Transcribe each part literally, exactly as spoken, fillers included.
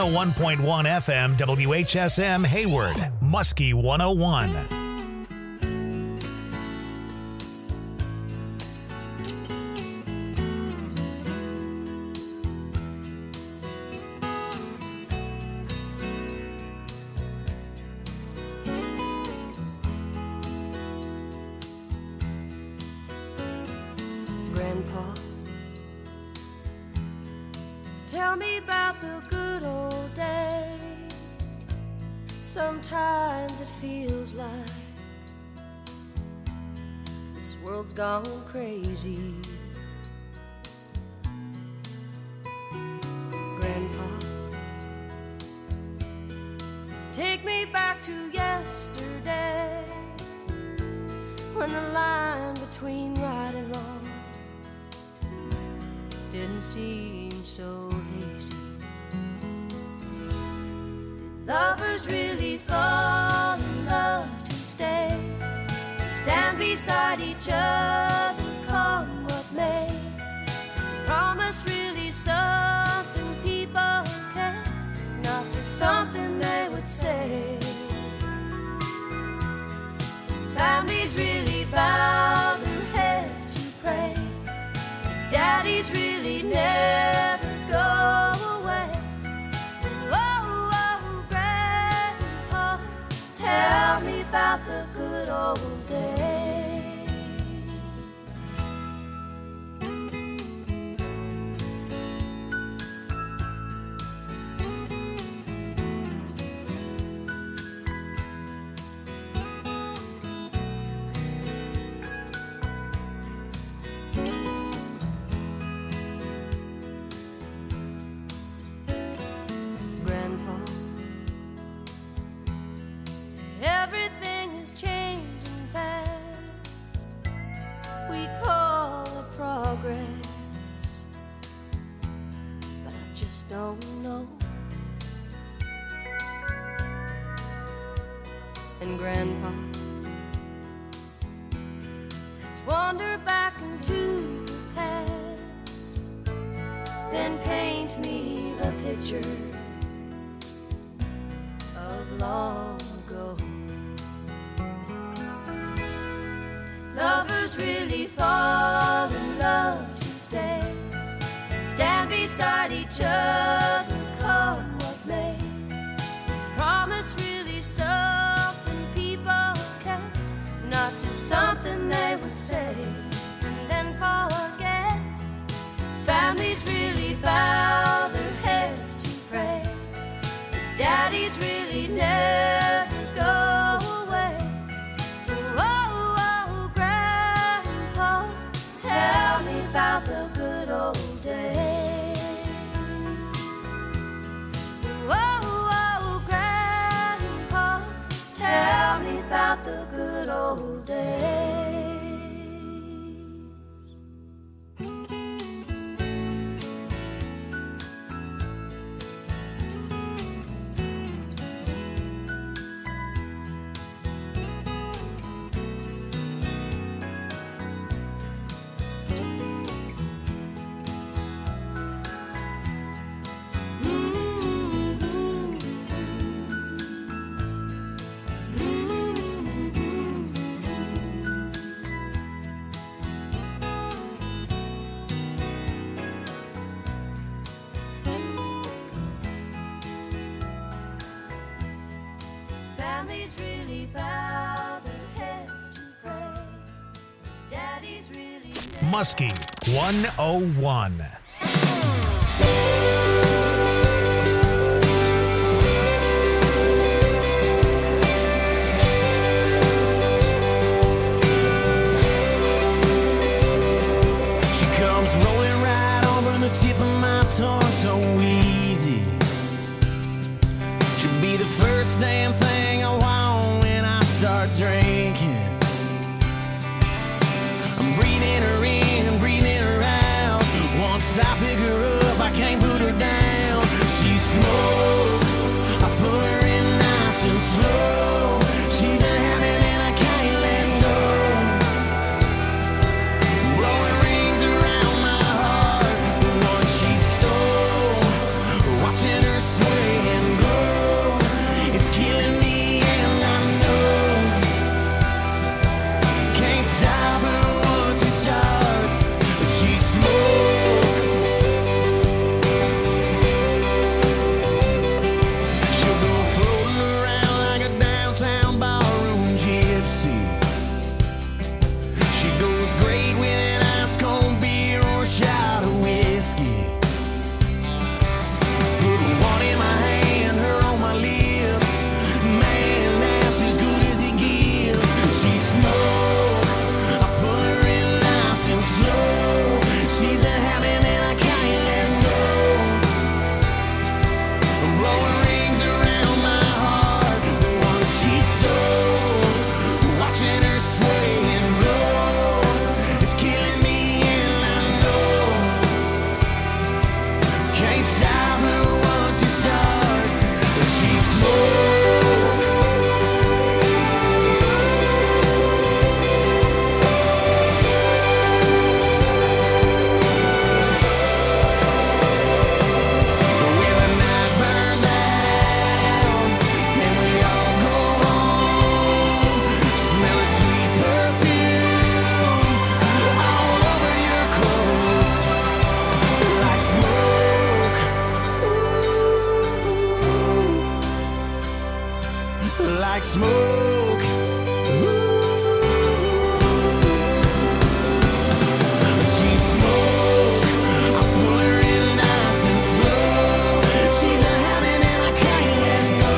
one point one F M, W H S M Hayward, Muskie one oh one. Grandpa, tell me about the good old days. Sometimes it feels like this world's gone crazy. Grandpa, take me back to yesterday, when the line between right and wrong didn't seem so hazy. Did lovers really fall in love to stay, stand beside each other, come what may? Is promise really something people kept, not just something they would say? Families really bow their heads to pray, daddies really never go away. Oh, oh, Grandpa, tell me about the good old days. Everything is changing fast, we call it progress, but I just don't know. And Grandpa, let's wander back into the past, then paint me the picture of long ago. Lovers really fall in love to stay, stand beside each other, come what may? Is promise really something people kept, not just something they would say and then forget? Families really bow their heads to pray, daddies really never go away. Oh, oh, Grandpa, tell me about the good old days. Oh, oh, Grandpa, tell me about the good old days. Families really bow their heads to pray, daddies really never. Muskie one oh one. She comes rolling right over the tip of my tongue so easy. She'll be the first damn thing I want when I start drinking. I'm breathing her in, breathing her out. Once I pick her up, I can't put her down. She smoke, I pull her in nice and slow. She's a habit and I can't let go. Blowing rings around my heart, the one she stole. Watching her sway like smoke. She's smoke. I pull her in nice and slow. She's a habit and I can't let go.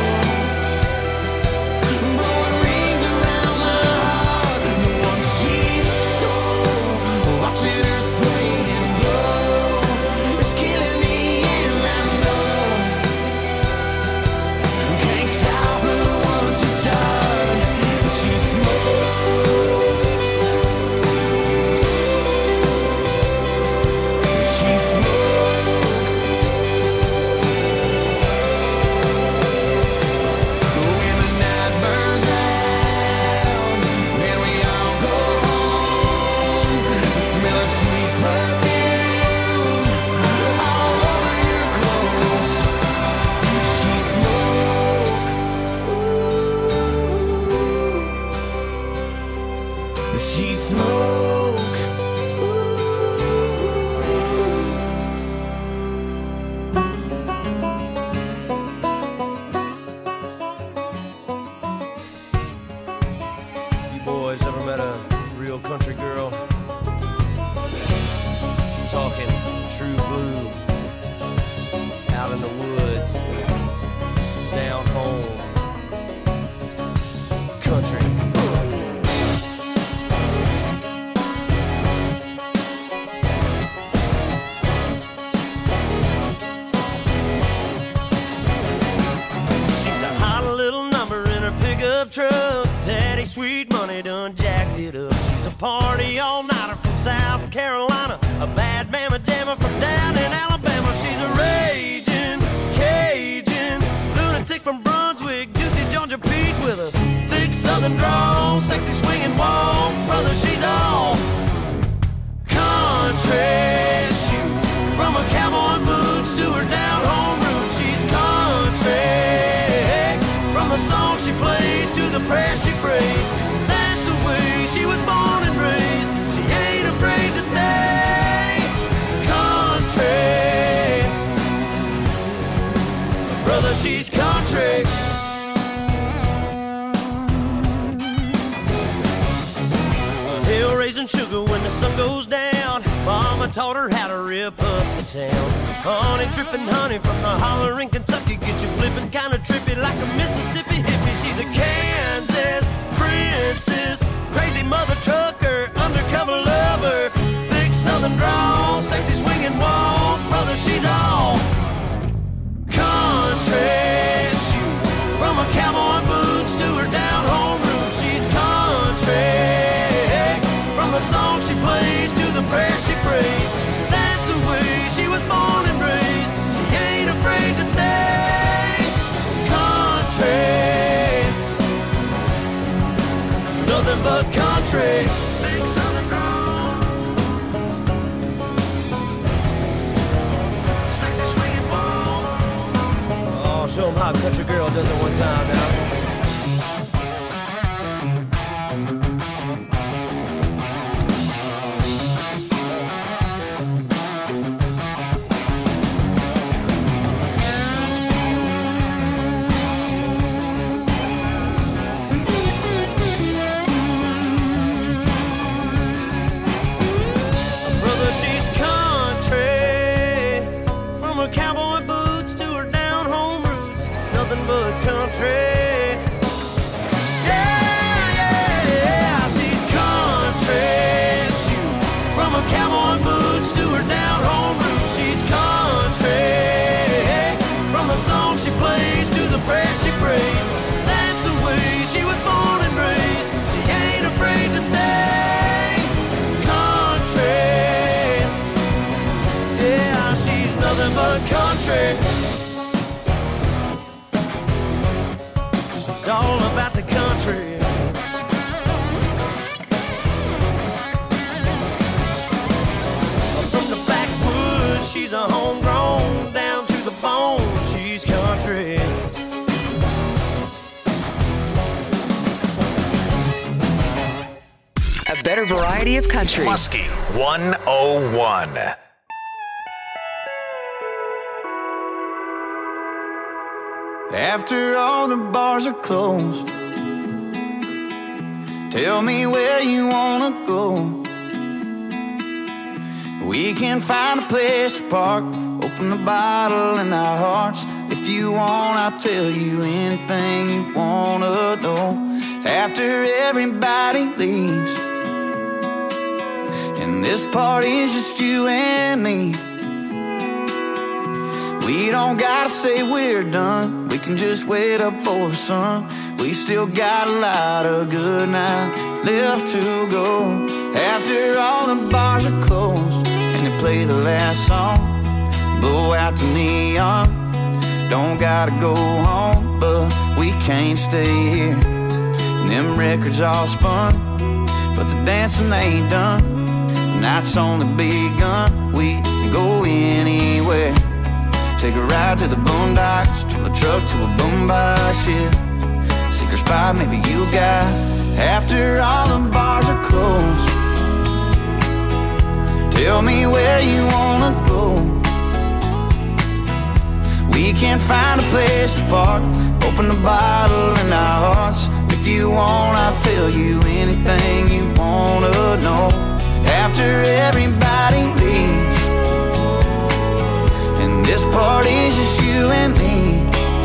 Blowing rings around my heart. The one she stole. Watching her sway and glow. It's killing me and I know. Can't stop her once you start. She's smoke. She's smoke. When the night burns out, then we all go home. The smell of sweet perfume all over your clothes. She's smoke. She's smoke. You boys ever met a real country girl? Talking true blue, out in the woods, down home, country. She's a hot little number in her pickup truck. Daddy Sweet Money done jacked it up. She's a party all-nighter from South Carolina, a bad mama jammer from down in Alabama. She's a raging Cajun lunatic from Brunswick, juicy Georgia peach with a thick southern drawl, sexy swinging walk. Brother, she's all country. Shoot, from her cowboy boots to her down home roots, she's country. From the song she plays to the prayer she prays, that's the way she was born and raised. She ain't afraid to stay country. Brother, she's country. Hill raising sugar when the sun goes down. Mama taught her how to rip up the town. Honey dripping honey from the holler in Kentucky. Get you flipping kinda trippy like a Mississippi hippie. She's a Kansas princess, crazy mother trucker, undercover lover, thick southern drawl, sexy swinging walk. Brother, she's all country. Shoot, from her cowboy boots to her down home roots, she's country. From the song she plays to the prayer she prays, that's the way she was born and raised. She ain't afraid to stay country. Nothing but country. Big southern drawl, sexy swinging ball. Oh, show 'em how a country girl does it one time now. Brother, she's country. From her cowboy boots to her down home roots, nothing but country. Yeah, yeah, yeah, she's country. Shoot, from her cowboy boots to her down home roots, she's country. From the song she plays to the prayer she prays, that's the way she was born and raised. She ain't afraid to stay country. Yeah, she's nothing but country. She's all about the country. From the backwoods, she's a homegrown, down to the bone, she's country. A better variety of country. Muskie one oh one. after all the bars are closed. Tell me where you wanna go. We can find a place to park, open the bottle in our hearts. If you want, I'll tell you anything you wanna know. After everybody leaves, and this party's just you and me, we don't gotta say we're done. We can just wait up for the sun. We still got a lot of good night left to go. After all the bars are closed and they play the last song, blow out the neon. Don't gotta go home, but we can't stay here. And them records all spun, but the dancing ain't done. Night's only begun. We can go anywhere. Take a ride to the boondocks, turn the truck to a boombox, yeah. Secret spot maybe you got after all the bars are closed. Tell me where you wanna go. We can't find a place to park, open the bottle in our hearts. If you want, I'll tell you anything you wanna know. After everybody leaves, and this party's just you and me,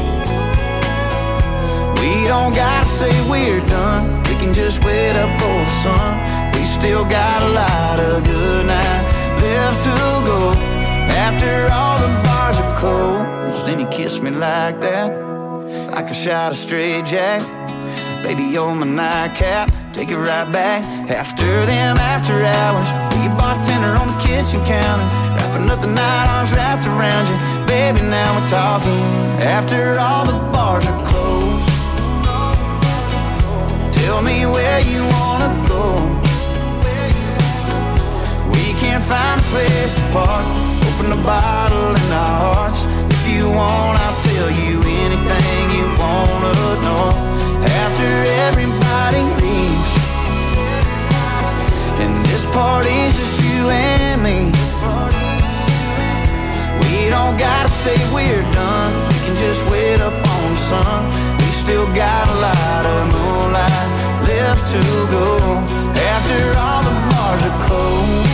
we don't gotta say we're done. We can just wait up for the sun. We still got a lot of good night left to go. After all the bars are closed, and you kiss me like that, like a shot of straight jack. Baby, you're my nightcap, take it right back. After them after hours, be a bartender on the kitchen counter, wrapping up the night, arms wrapped around you. Baby, now we're talking. After all the bars are closed, tell me where you wanna go. We can't find a place to park, open the bottle in our hearts. If you want, I'll tell you anything you wanna know. After everybody leaves, and this party's just you and me, we don't gotta say we're done. We can just wait up on the sun. We still got a lot of moonlight left to go. After all the bars are closed,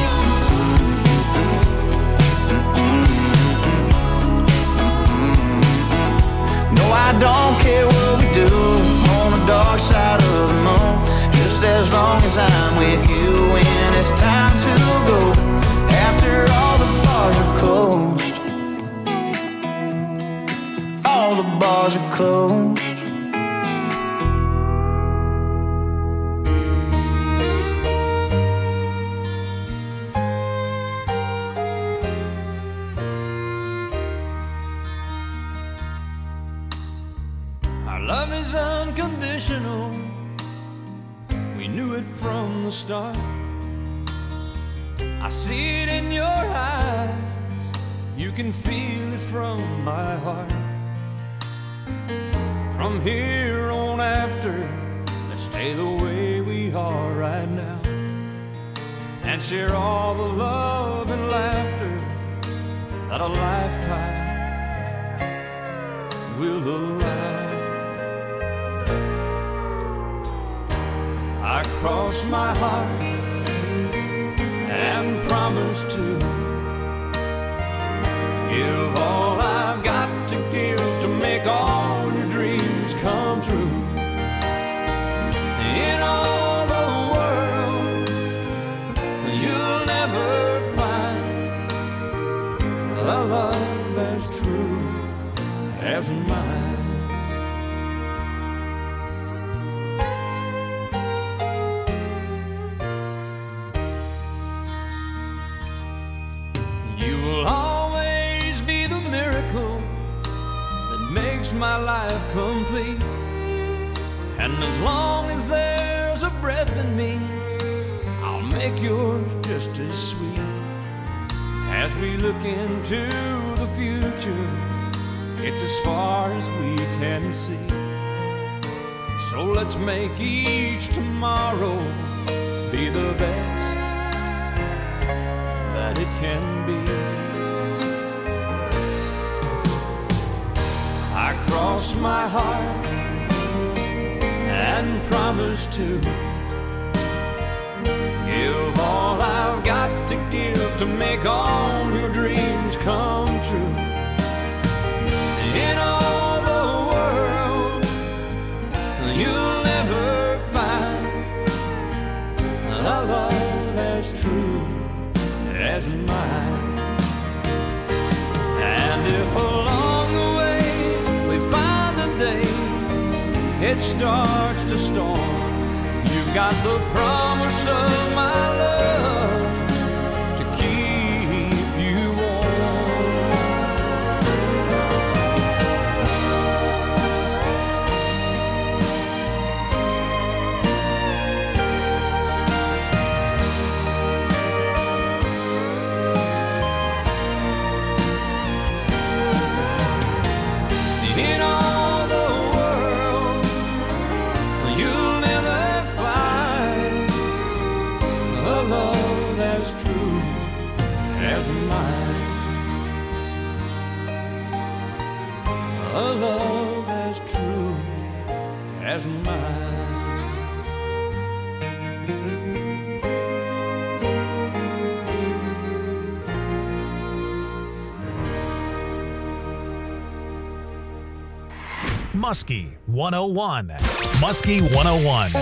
no, I don't care what we do on the dark side of the moon, just as long as I'm with you when it's time to go. After all the bars are closed, all the bars are closed. Love is unconditional, we knew it from the start. I see it in your eyes, you can feel it from my heart. From here on after, let's stay the way we are right now, and share all the love and laughter that a lifetime will allow. I cross my heart and promise to give all I've got to give to make all your dreams come true. In all the world, you'll never find a love as true as mine. My life complete, and as long as there's a breath in me, I'll make yours just as sweet. As we look into the future, it's as far as we can see. So let's make each tomorrow be the best that it can be. I cross cross my heart and promise to give all I've got to give to make all your dreams come true. In all the world, you'll never find a love as true as mine. And if along the way we find a day it starts to storm, you've got the promise of my love to keep you warm. In all the world, you'll never find a love as true as mine. A love as true as mine. Muskie one oh one. Muskie one oh one.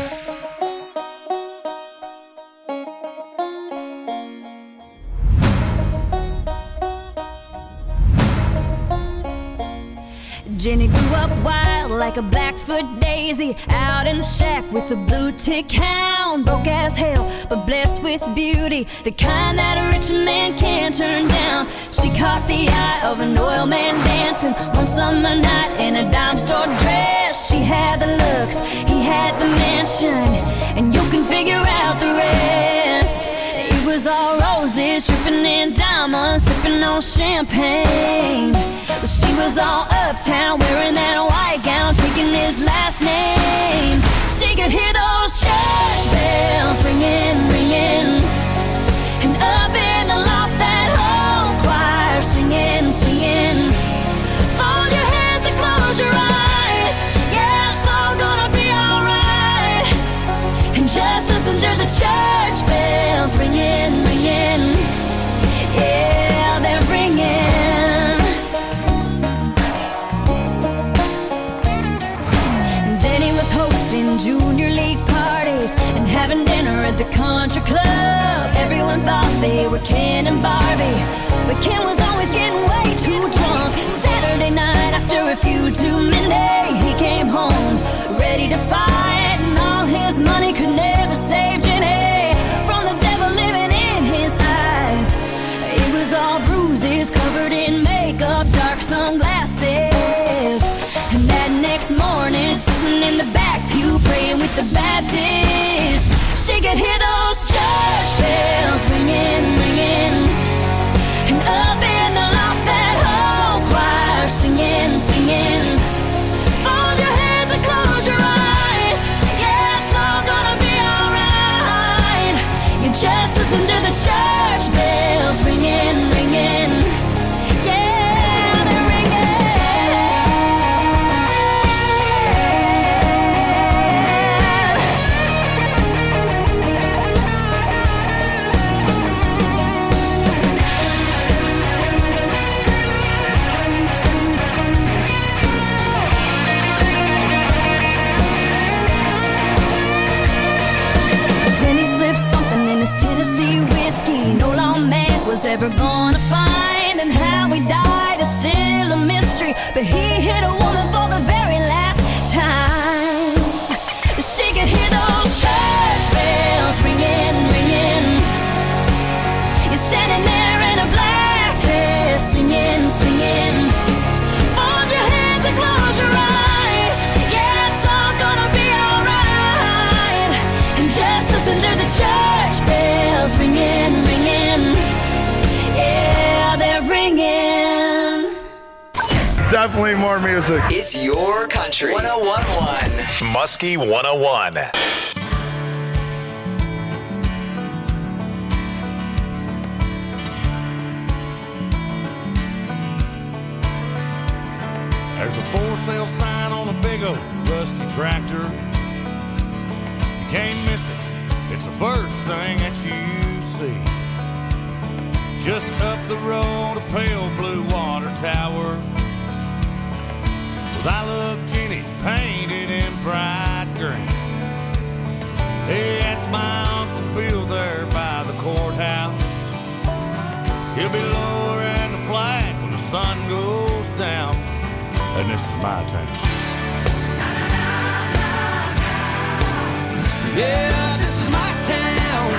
Jenny grew up wild like a Blackfoot daisy, out in the shack with a blue tick hound. Broke as hell, but blessed with beauty, the kind that a rich man can't turn down. She caught the eye of an oil man dancing one summer night in a dime store dress. She had the looks, he had the mansion, and you can figure out the rest. It was all roses, dripping in diamonds, sipping on champagne. But she was all uptown, wearing that white gown, taking his last name. She could hear those church bells ringing, ringing, and up in the loft that whole choir singing, singing. Fold your hands and close your eyes, yeah, it's all gonna be alright. And just listen to the church bells ringing, ringing, yeah, they're ringing. Junior league parties and having dinner at the country club. Everyone thought they were Ken and Barbie, but Ken was always getting way too drunk. Saturday night after a few too many, he came home ready to fight, and all his money could never save Jenny from the devil living in his eyes. It was all bruises, covered in makeup, dark sunglasses. And that next morning, sitting in the back pew, praying with the Baptists, she could hear those church bells ringing, ringing, and up in the loft that whole choir singing, singing. Fold your hands and close your eyes, yeah, it's all gonna be alright. You just listen to the church bells ringing, ringing. Was ever gonna find, and how he died is still a mystery, but he hit a woman for the very last time. She could hear those church bells ringing, ringing. You're standing there in a black dress, singing, singing. Fold your hands and close your eyes, yeah, it's all gonna be alright. And just listen to the church bells ringing, ringing. Yeah, they're ringing. Definitely more music. It's your country. one oh one point one. Muskie one oh one. There's a for sale sign on a big old rusty tractor. You can't miss it, it's the first thing that you see. Just up the road, a pale blue water tower with I Love Jenny painted in bright green. Hey, that's my Uncle Bill there by the courthouse. He'll be lowering the flag when the sun goes down. And this is my town. Yeah, this is my town.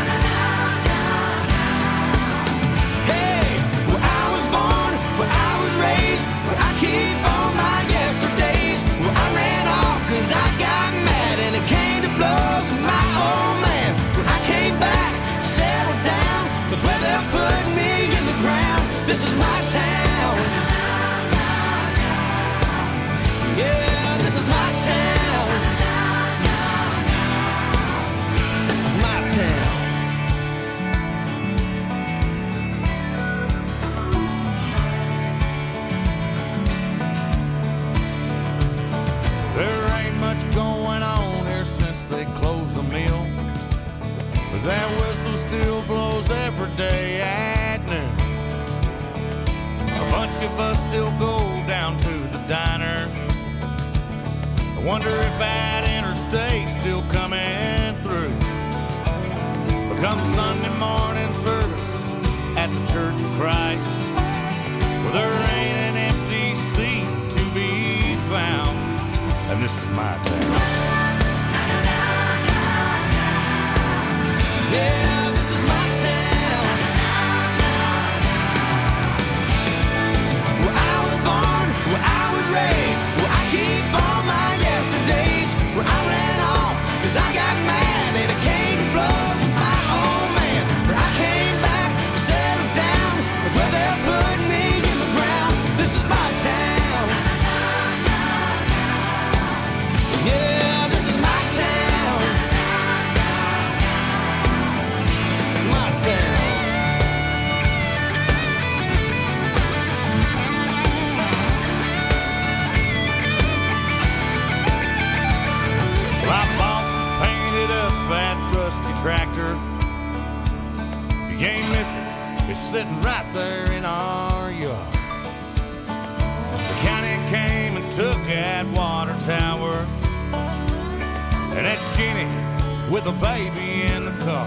Hey, where I was born, where I was raised, where I keep all my yesterdays, where I ran off cause I got mad and it came to blows with my old man. Where I came back, settled down, was where they're putting me in the ground. This is my town. Yeah, this is my town. My town. There ain't much going on here since they closed the mill, but that whistle still blows every day at noon. A bunch of us still go down to the diner. I wonder if that interstate's still coming through. But come Sunday morning service at the Church of Christ, well, there ain't an empty seat to be found. And this is my town. Yeah, this is my town. Where I was born, where I was raised, where I keep all my yesterdays, where I ran off cause I got mad and it came to blows with my old man. Where I came back, settled down, with where they're putting me in the ground. This is my town. Yeah, this is my town. My town. Well, I bought and painted up that rusty tractor. You can't miss it, it's sitting right there in our yard. The county came and took that water tower, and that's Jenny with a baby in the car.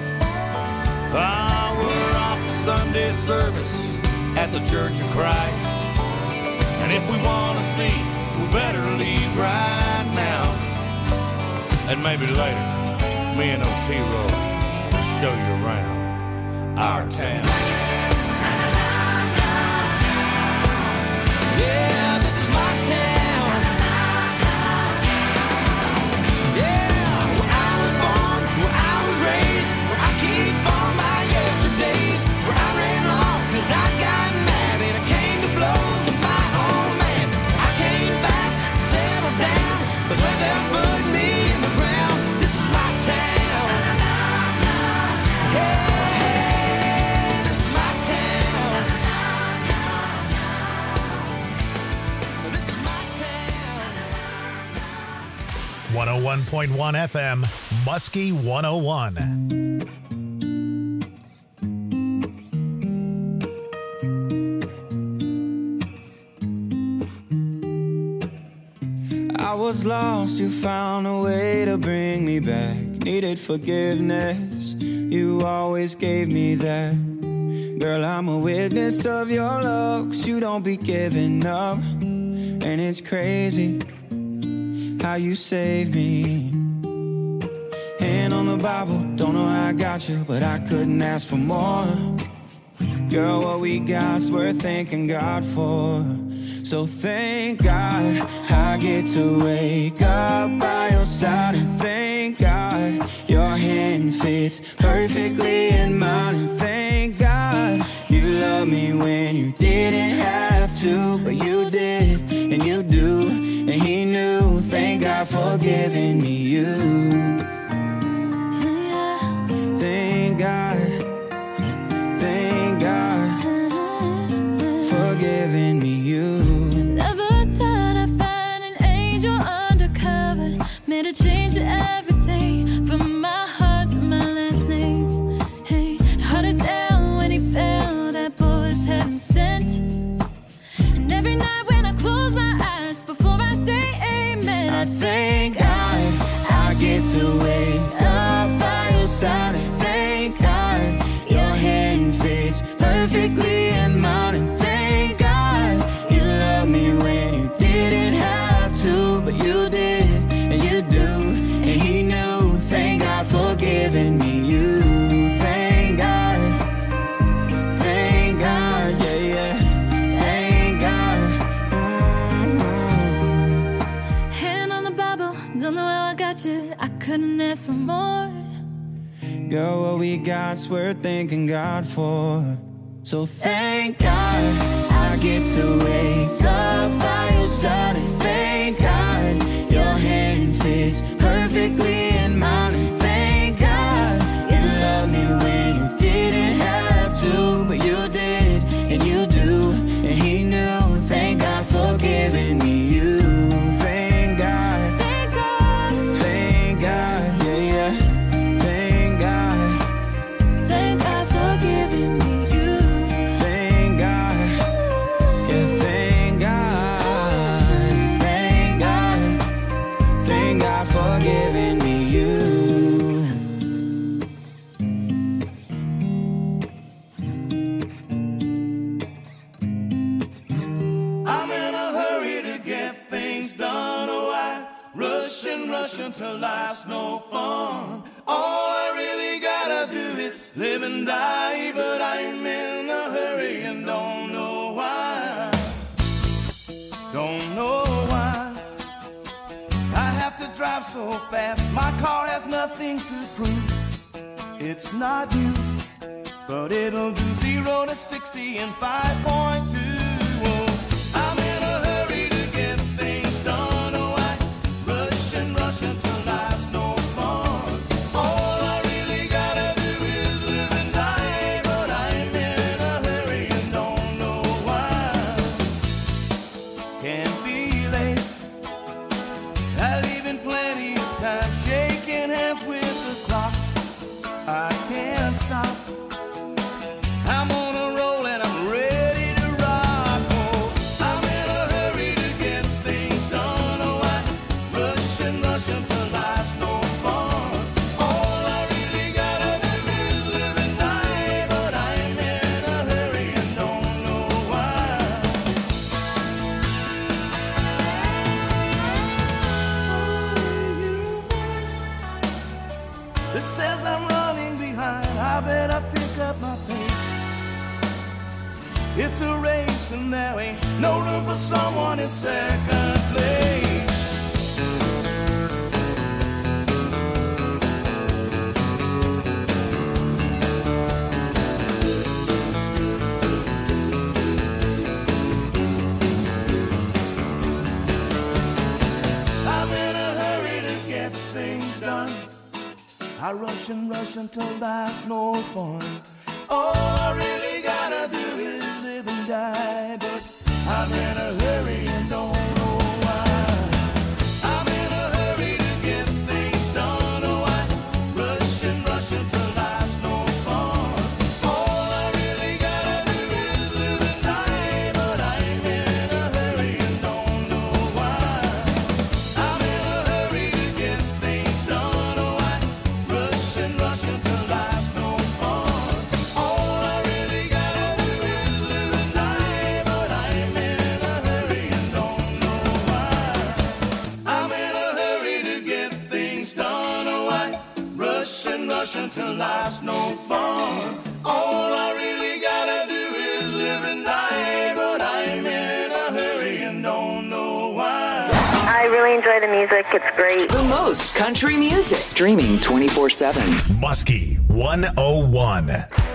Ah, we're off to Sunday service at the Church of Christ, and if we want to see, we better leave right now. And maybe later, me and O-T-Roll will show you around our town. Yeah, this is my town. Yeah, where I was born, where I was raised, where I keep all my yesterdays, where I ran off cause I got mad and it came to blows with my old man. I came back, settled down, cause where they're putting me in the ground. This is my town. Yeah, this is my town. This is my town. one oh one point one F M, Muskie one oh one. I was lost, you found a way to bring me back. Needed forgiveness, you always gave me that. Girl, I'm a witness of your love, 'cause you don't be giving up. And it's crazy how you saved me. Hand on the Bible, don't know how I got you, but I couldn't ask for more. Girl, what we got's worth thanking God for. So thank God I get to wake up by your side, and thank God your hand fits perfectly in mine, and thank God you love me when you didn't have to, but you did, and you do, and he knew. Thank God for giving me you. Thank God, thank God for giving me you. Never thought I'd Don't know how I got you, I couldn't ask for more. Girl, what we got's worth thanking God for. So thank God I get to wake up by your side. And thank God your hand fits perfectly in mine. And thank God you loved me when you didn't have to, but you did, and you do, and he knew. Thank God for giving me you. Thank God, Thank God, thank God, yeah, yeah. Thank God, thank God for giving me you. thank God, yeah, thank God, thank God, thank God for giving me you. I'm in a hurry to get things done. Oh, I rush and rush until life's no fun. All I really gotta do is live and die, but I'm in a hurry and don't know why. Don't know why I have to drive so fast. My car has nothing to prove. It's not you, but it'll do zero to sixty in five point two. I'm in a hurry to get things done. Oh, I rush and rush until life's no fun. All I really gotta do is live and die, but I'm in a hurry and don't know why. Can't be late. I leave in plenty of time, shaking hands with the clock. I can't stop. I'm on a roll and I'm ready to rock. Oh, I'm in a hurry to get things done. Oh, I rush and rush until life's no fun. All I really gotta do is live and die, but I'm in a hurry and don't know why. It says I'm running behind. I better pick up my pace. It's a race and there ain't no room for someone in second place. I'm in a hurry to get things done. I rush and rush until life's no fun. All I really gotta do is live and die, but I'm in a hurry and don't know why. I'm in a hurry to get things done. Oh, I rush and rush until life's no fun. All I really gotta do is live and die, but I'm in a hurry and don't know why. I'm in a hurry to get things done. Oh, I rush and rush until life's no fun. All I really gotta do is live and die, but I'm in a hurry and don't know why. I'm in a hurry to get things done. Oh, I rush and rush until life's no fun. All I really gotta do is live and die, but I'm in a hurry and don't know why. I really enjoy the music. It's great. The most country music. Streaming twenty-four seven. Muskie one oh one.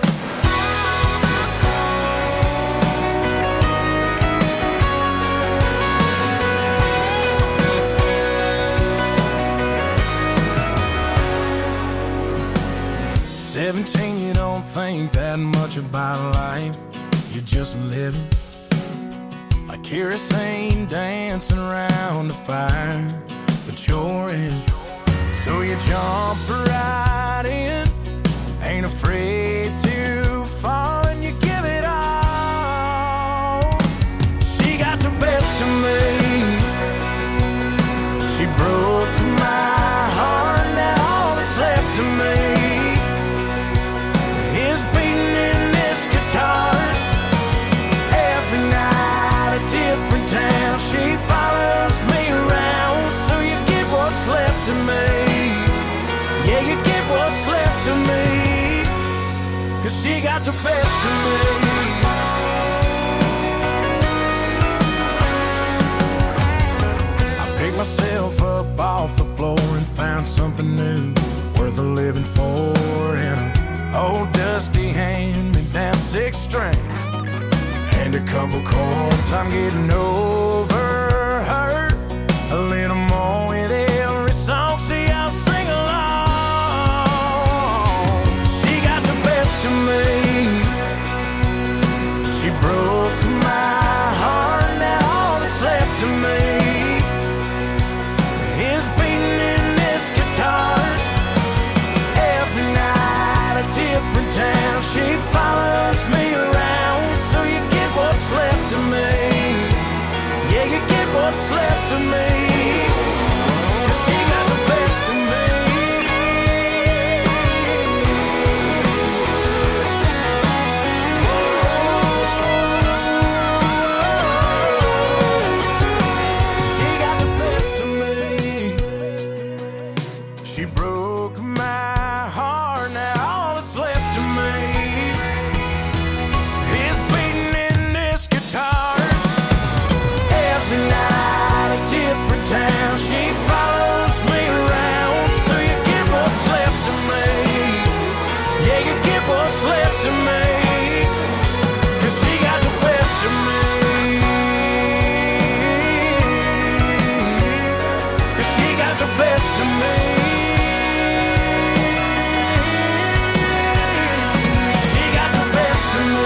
Seventeen, you don't think that much about life. You're just living like kerosene dancing around the fire, but you're in. So you jump right in, ain't afraid to fall, and you give it all. She got the best of me. She broke my heart, now all that's left of me is beating in this guitar. Every night a different town, she follows me around. So you get what's left of me. Yeah, you get what's left of me, 'cause she got the best of me. I pick myself up up off the floor and found something new worth a living for. And an old dusty hand-me-down six string and a couple chords. I'm getting over her a little more with every song. See, I'll sing along. She got the best of me. She broke my heart. Now all that's left of me is beating in this guitar. Every night a different town. She follows me around. So you get what's left of me. Yeah, you get what's left of me. 'Cause she got the best of me. She got the best of me. She broke my heart. Now all that's left of me is beating in this guitar. Every night a different town. She follows me around. So you get what's left of me. Yeah, you get what's left of me. 'Cause she got the best of me. 'Cause she got the best of me. She got the best of me.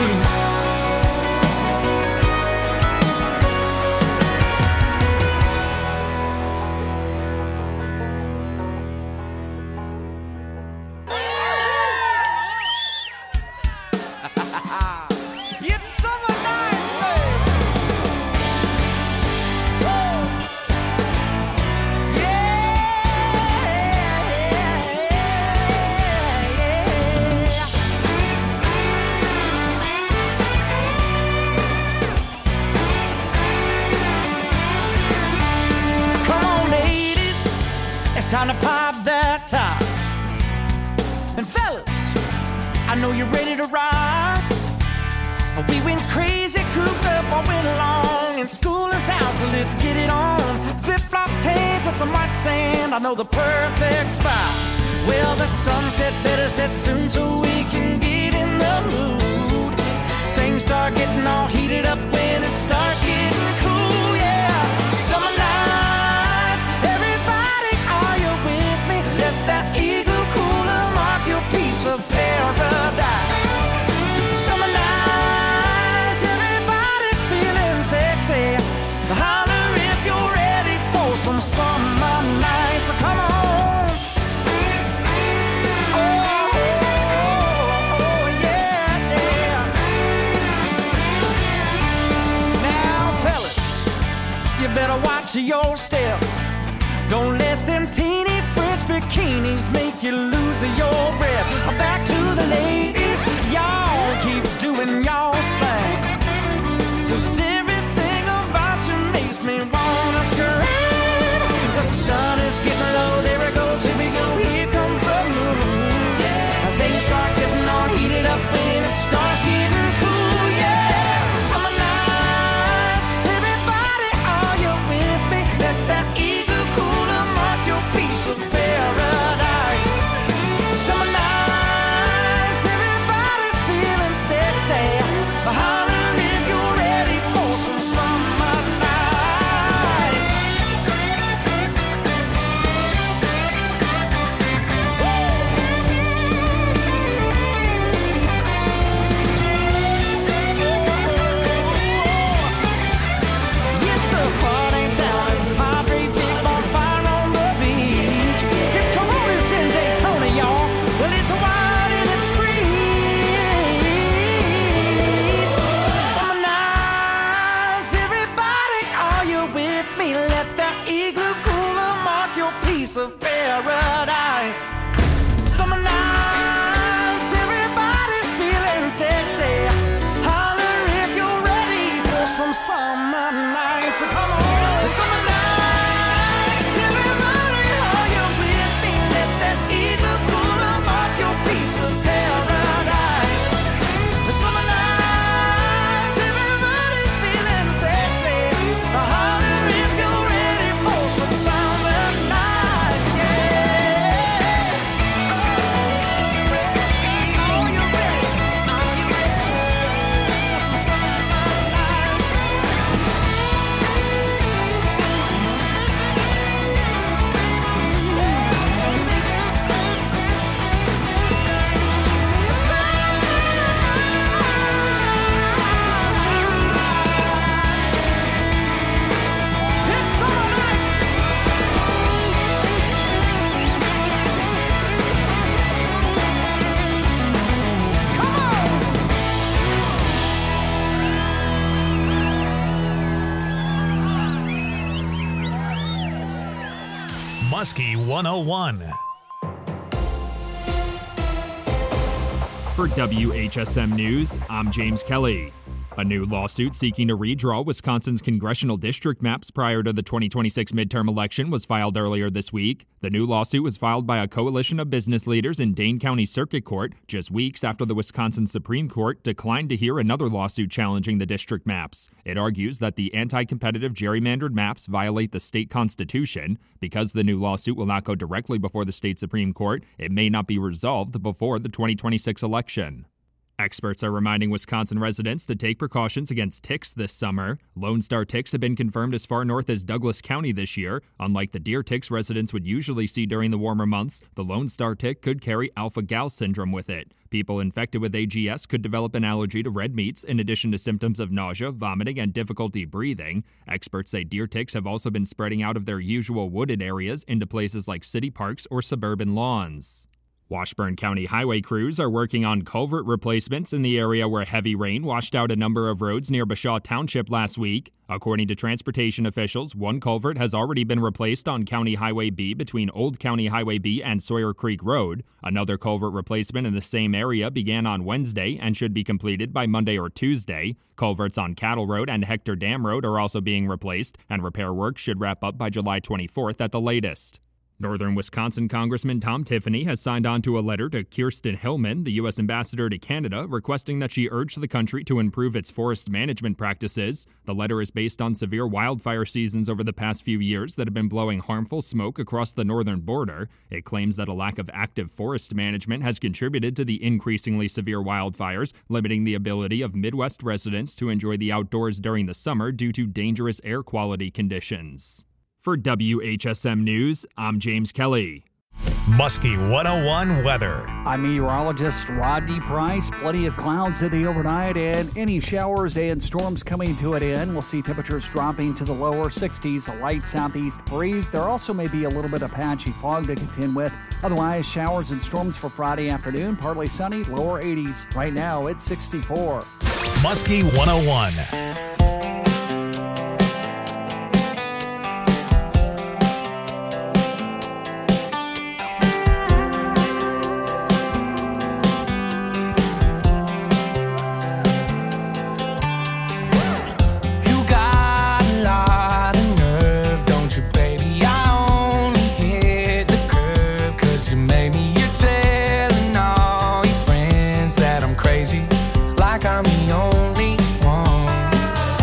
It's summer nights, baby. Woo! Yeah. Come on, ladies, it's time to pop that top. And fellas, I know you're ready to ride. We went crazy, cooped up all winter long, and school is out, so let's get it on. Flip-flop tanks and some white sand, I know the perfect spot. Well, the sunset better set soon so we can get in the mood. Things start getting all heated up when it starts getting cool, yeah. Summer nights, everybody, are you with me? Let that igloo cooler mark your piece of paradise. Summer nights, everybody's feeling sexy. Holler if you're ready for some summer nights. Come on. Oh, oh, oh, yeah, yeah. Now, fellas, you better watch your step. Don't let them teeny French bikinis make you lose your breath. Back to the ladies, y'all keep doing y'all's thing. 'Cause everything about you makes me wanna scream. The sun is getting low, there it goes, here we go, here comes the moon. Yeah. Things start getting all heated up when it starts getting cool, yeah. Summer nights, everybody, are you with me? Let that igloo cooler mark your piece of paradise. Summer nights, everybody's feeling sexy. Holler if you're ready for some summer night. It's a party down at Padre, big bonfire on the beach. It's Coronas in Daytona, y'all. Well, it's wild and it's free. Summer nights, everybody, are you with me? Let that igloo cooler mark your piece of paradise. Summer nights, everybody's feeling sexy. Holler if you're ready for some summer nights. Come on. Summer nights, everybody, are you with me? Let that igloo cooler mark your piece of paradise. Summer nights, everybody's feeling sexy. Holler if you're ready for some summer Muskie one oh one. For W H S M News, I'm James Kelly. A new lawsuit seeking to redraw Wisconsin's congressional district maps prior to the twenty twenty-six midterm election was filed earlier this week. The new lawsuit was filed by a coalition of business leaders in Dane County Circuit Court just weeks after the Wisconsin Supreme Court declined to hear another lawsuit challenging the district maps. It argues that the anti-competitive gerrymandered maps violate the state constitution. Because the new lawsuit will not go directly before the state Supreme Court, it may not be resolved before the twenty twenty-six election. Experts are reminding Wisconsin residents to take precautions against ticks this summer. Lone Star ticks have been confirmed as far north as Douglas County this year. Unlike the deer ticks residents would usually see during the warmer months, the Lone Star tick could carry alpha-gal syndrome with it. People infected with A G S could develop an allergy to red meats in addition to symptoms of nausea, vomiting, and difficulty breathing. Experts say deer ticks have also been spreading out of their usual wooded areas into places like city parks or suburban lawns. Washburn County highway crews are working on culvert replacements in the area where heavy rain washed out a number of roads near Bashaw Township last week. According to transportation officials, one culvert has already been replaced on County Highway B between Old County Highway B and Sawyer Creek Road. Another culvert replacement in the same area began on Wednesday and should be completed by Monday or Tuesday. Culverts on Cattle Road and Hector Dam Road are also being replaced, and repair work should wrap up by July twenty-fourth at the latest. Northern Wisconsin Congressman Tom Tiffany has signed on to a letter to Kirsten Hillman, the U S ambassador to Canada, requesting that she urge the country to improve its forest management practices. The letter is based on severe wildfire seasons over the past few years that have been blowing harmful smoke across the northern border. It claims that a lack of active forest management has contributed to the increasingly severe wildfires, limiting the ability of Midwest residents to enjoy the outdoors during the summer due to dangerous air quality conditions. For W H S M News, I'm James Kelly. Muskie one oh one weather. I'm meteorologist Rodney Price. Plenty of clouds in the overnight and any showers and storms coming to an end. We'll see temperatures dropping to the lower sixties, a light southeast breeze. There also may be a little bit of patchy fog to contend with. Otherwise, showers and storms for Friday afternoon, partly sunny, lower eighties. Right now, it's sixty-four. Muskie one oh one. Like I'm the only one.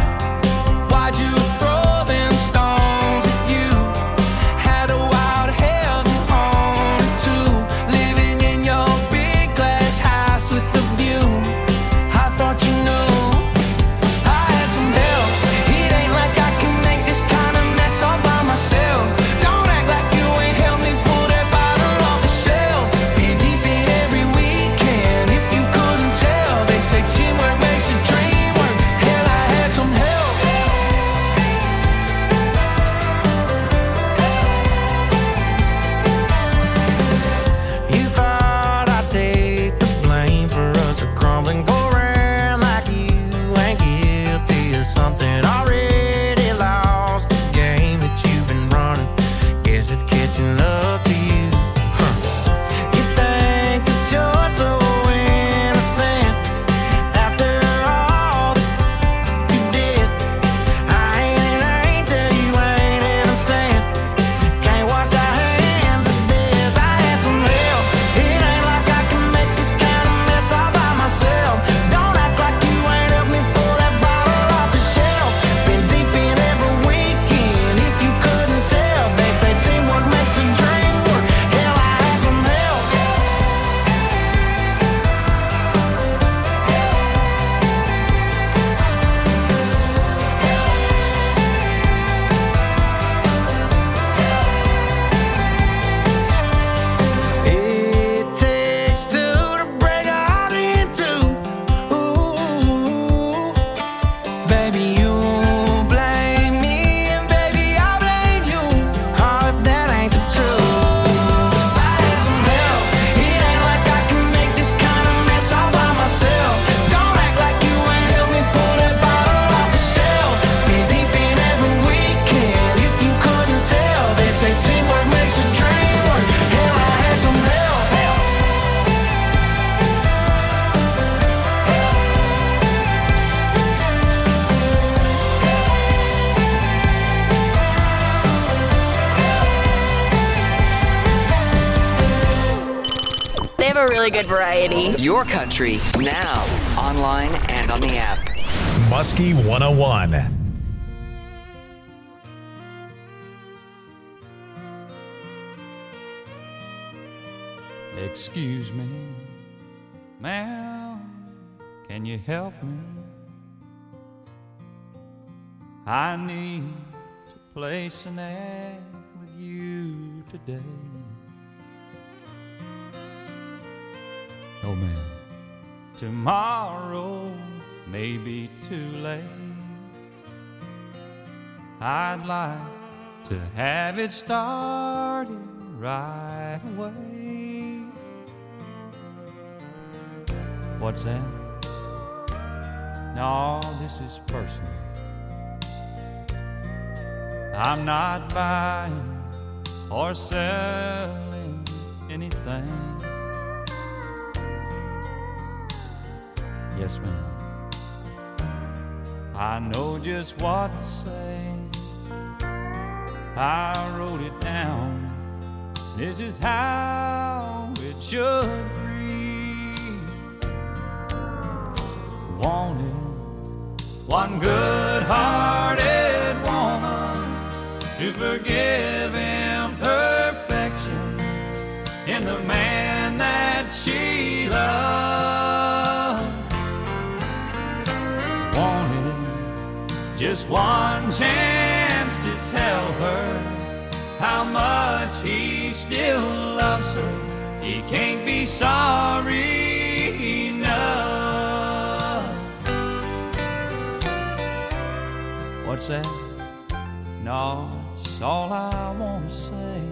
a really good variety. Your country, now, online and on the app. Muskie one oh one. Excuse me, ma'am, can you help me? I need to place an ad with you today. Oh man, tomorrow may be too late. I'd like to have it started right away. What's that? No, this is personal. I'm not buying or selling anything. Yes, ma'am. I know just what to say. I wrote it down. This is how it should read. Wanted one good-hearted woman to forgive imperfection in the man that she loved. Wanted just one chance to tell her how much he still loves her. He can't be sorry enough. What's that? No, it's all I want to say.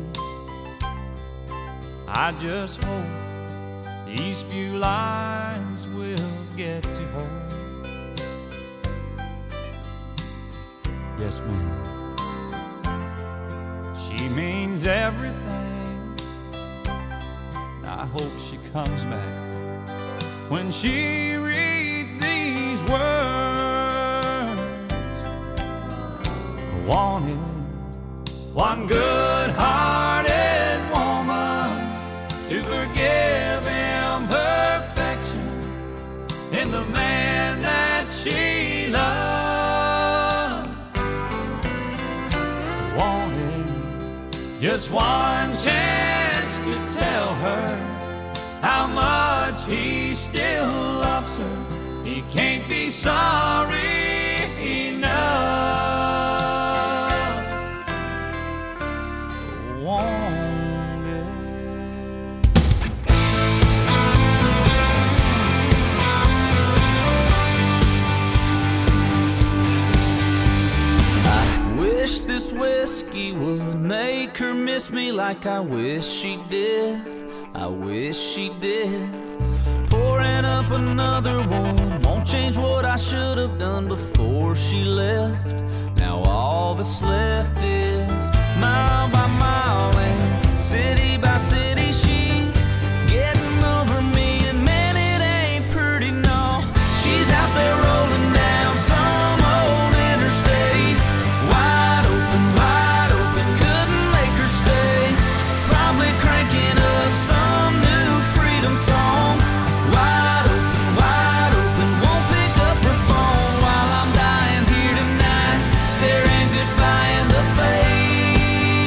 I just hope these few lines will get to her. Yes, ma'am. She means everything. I hope she comes back when she reads these words. I wanted one good-hearted woman to forgive imperfection in the man that she loved. I wanted just one chance to tell her how much he still loves her. He can't be sorry enough. Wish this whiskey would make her miss me like I wish she did. I wish she did. Pouring up another one won't change what I should have done before she left. Now all that's left is mile by mile and city by city. She's getting over me, and man, it ain't pretty, no. She's out there rolling down some old interstate. Wide open, wide open, couldn't make her stay. Probably cranking up some new freedom song. Wide open, wide open, won't pick up her phone while I'm dying here tonight, staring goodbye in the face.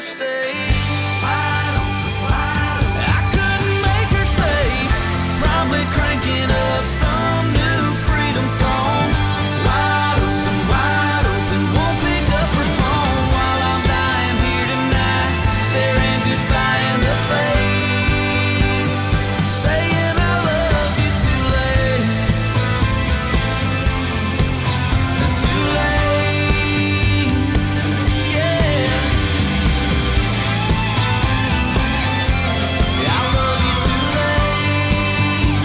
stay. Wide open, wide open. I couldn't make her stay. Probably cranking up some new freedom song. Wide open, wide open. Won't pick up her phone while I'm dying here tonight, staring goodbye in the face, saying I love you too late. Too late, yeah. I love you too late.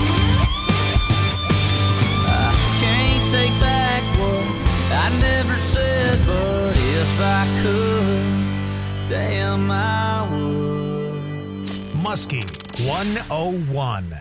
I can't take back what I never said, but if I could, damn I would. Muskie one oh one.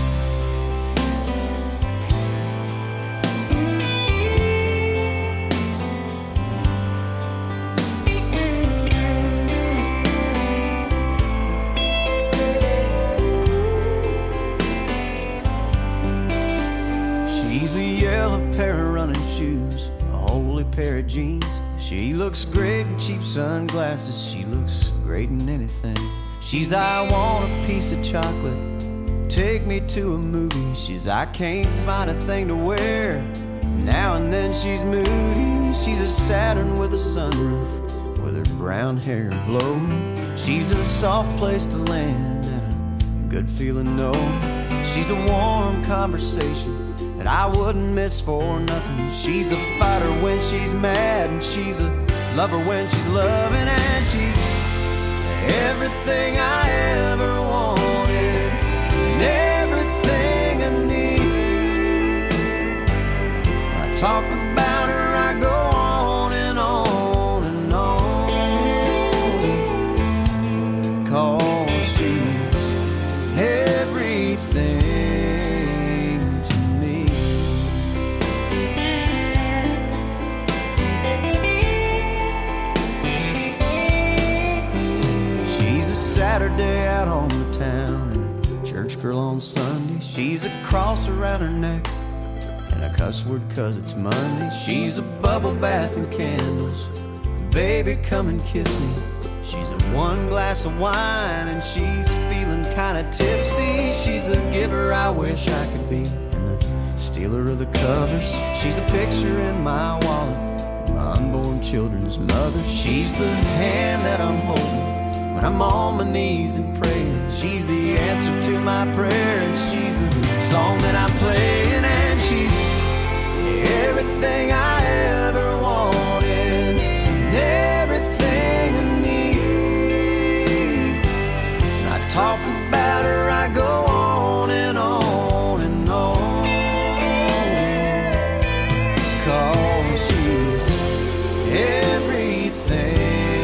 She's a yellow pair of running shoes, a holy pair of jeans. She looks great in cheap sunglasses. She looks great in anything. She's I want a piece of chocolate, take me to a movie. She's I can't find a thing to wear. Now and then she's moody. She's a Saturn with a sunroof, with her brown hair blowing. She's a soft place to land and a good feeling no. She's a warm conversation that I wouldn't miss for nothing. She's a fighter when she's mad, and she's a lover when she's loving, and she's everything I ever wanted and everything I need. When I talk about her, I go on and on and on, 'cause she's everything to me. She's a Saturday out on the town and a church girl on Sunday. She's a cross around her neck and a cuss word 'cause it's Monday. She's a bubble bath and candles, baby come and kiss me. She's a one glass of wine and she's feeling kinda tipsy. She's the giver I wish I could be and the stealer of the covers. She's a picture in my wallet, my unborn children's mother. She's the hand that I'm holding when I'm on my knees and praying. She's the answer to my prayer, and she's the song that I'm playing, and she's everything I ever wanted and everything I need. When I talk about her, I go on and on and on, 'cause she's everything.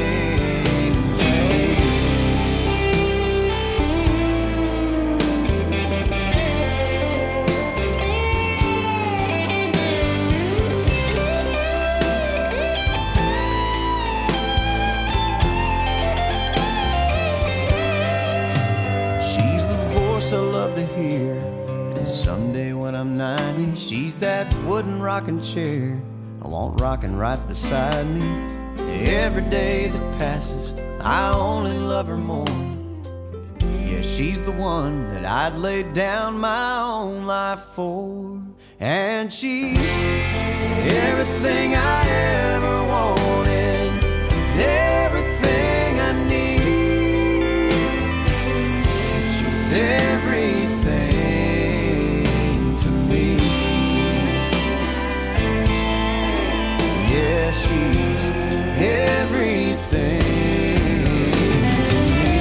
I love to hear, and someday when I'm ninety, she's that wooden rocking chair I want rocking right beside me. Every day that passes, I only love her more. Yeah, she's the one that I'd lay down my own life for, and she's everything I ever wanted, everything I need. She's everything to me. Yeah, she's everything to me.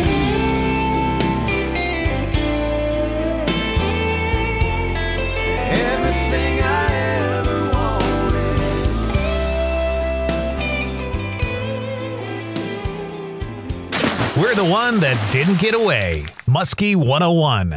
Everything I ever wanted. We're the one that didn't get away. Muskie one oh one.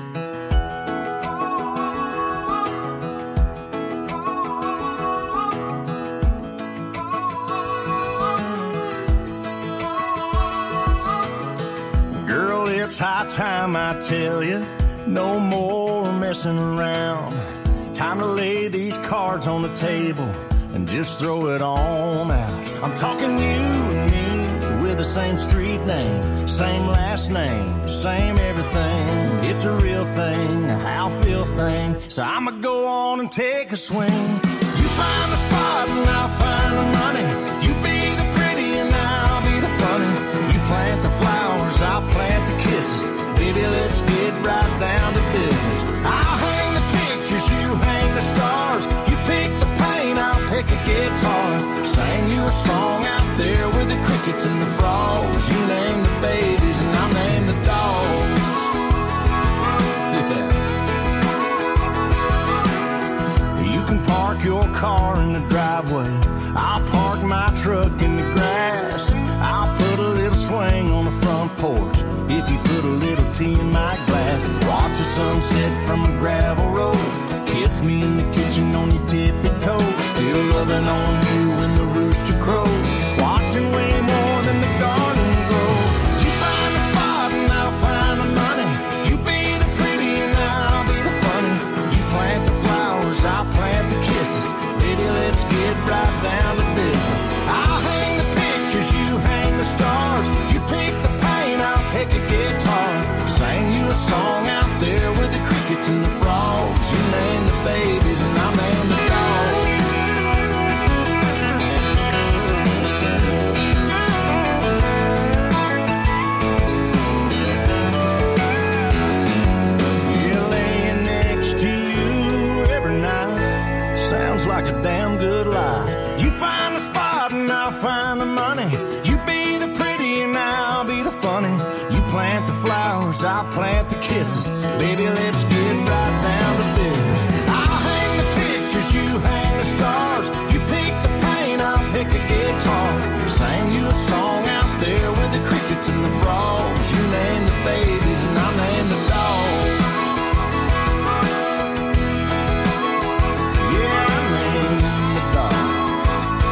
Girl, it's high time I tell you, no more messing around. Time to lay these cards on the table and just throw it on out. I'm talking you and me with the same street name, same last name, same everything. It's a real thing, a how feel thing. So I'ma go on and take a swing. You find the spot and I'll find the money. You be the pretty and I'll be the funny. You plant the flowers, I'll plant the kisses. Baby, let's get right down to business. I'll hang the pictures, you hang the stars. You pick the paint, I'll pick a guitar. Sing you a song out there with the crickets and the frogs. You name the babies and I'll name the dogs. Yeah. You can park your car in the driveway. I'll park my truck in the grass. I'll put a little swing on the front porch if you put a little tea in my glass. Watch the sunset from a gravel road. Kiss me in the kitchen on your tippy toes. Still loving on you when the rooster crows. Watching way more than the garden grow. You find the spot and I'll find the money. You be the pretty and I'll be the funny. You plant the flowers, I'll plant the kisses. Baby, let's get right down to business. I'll hang the pictures, you hang the stars. You pick the paint, I'll pick a guitar. Sing you a song out there with the crickets and the frogs. You name the babies and I'll name the dogs. Yeah, laying next to you every night sounds like a damn good life. You find the spot and I'll find the money. You be the pretty and I'll be the funny. You plant the flowers, I'll plant the kisses. Baby, let's get right down to business. I'll hang the pictures, you hang the stars. You pick the paint, I'll pick a guitar. Sing you a song out there with the crickets and the frogs. You name the babies and I'll name the dogs. Yeah, I name the dogs.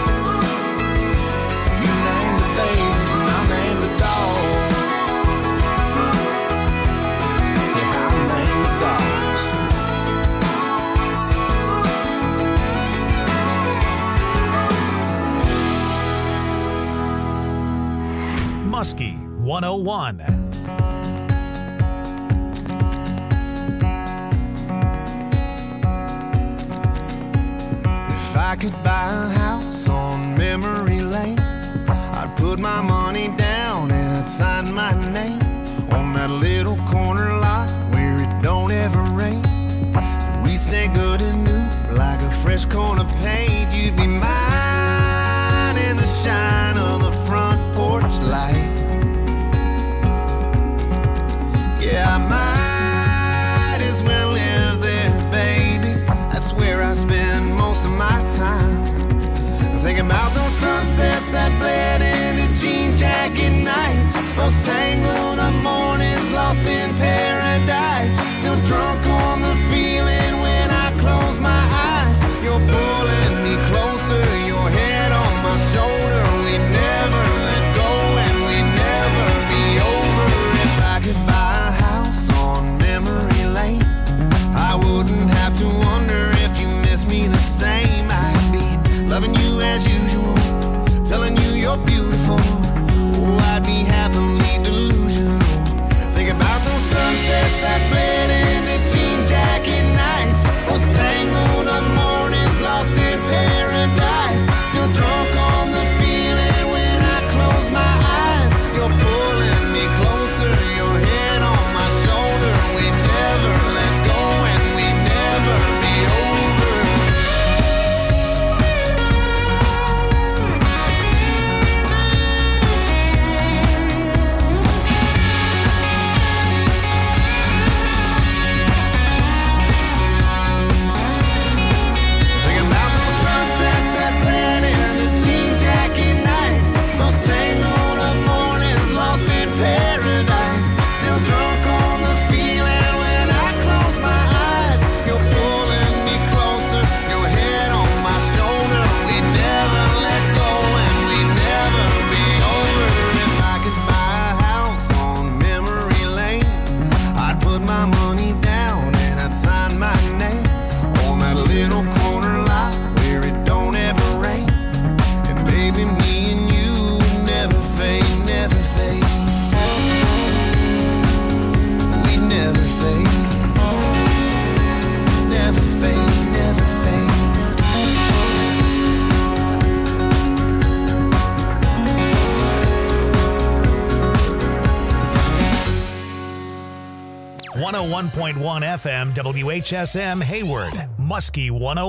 You name the babies and I'll name the dogs. Yeah, I'll name the dogs. Muskie one oh one. If I could buy a house on memory lane, I'd put my money down and I'd sign my name on that little corner lot where it don't ever rain. And we'd stay good as new, like a fresh coat of paint. You'd be mine in the shine of the front porch light. Yeah, I might as well live there, baby. That's where I spend most of my time. Thinking about those sunsets that bled into jean jacket nights. Those tangled up mornings lost in paradise. Still drunk on the feeling when I close my eyes. You're pulling me closer, your head on my shoulder. We never let go and we never be over. If I could buy a house on memory lane, I wouldn't have to wonder if you miss me the same. I'd be loving you as usual, telling you you're beautiful. Oh, I'd be happily delusional. Think about those one oh one point one F M W H S M Hayward, Muskie one oh one.